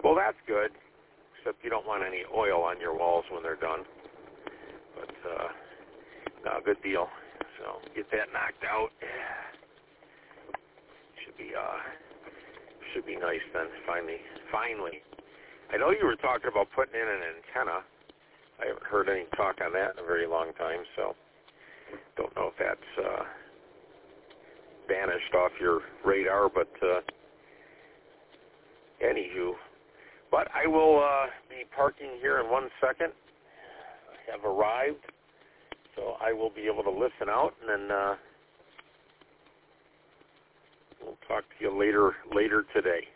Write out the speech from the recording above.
Well, that's good, except you don't want any oil on your walls when they're done. But, no, good deal. So get that knocked out. Should be nice then, finally. I know you were talking about putting in an antenna. I haven't heard any talk on that in a very long time, so don't know if that's vanished off your radar, but anywho. But I will be parking here in 1 second. I have arrived, so I will be able to listen out, and then we'll talk to you later today.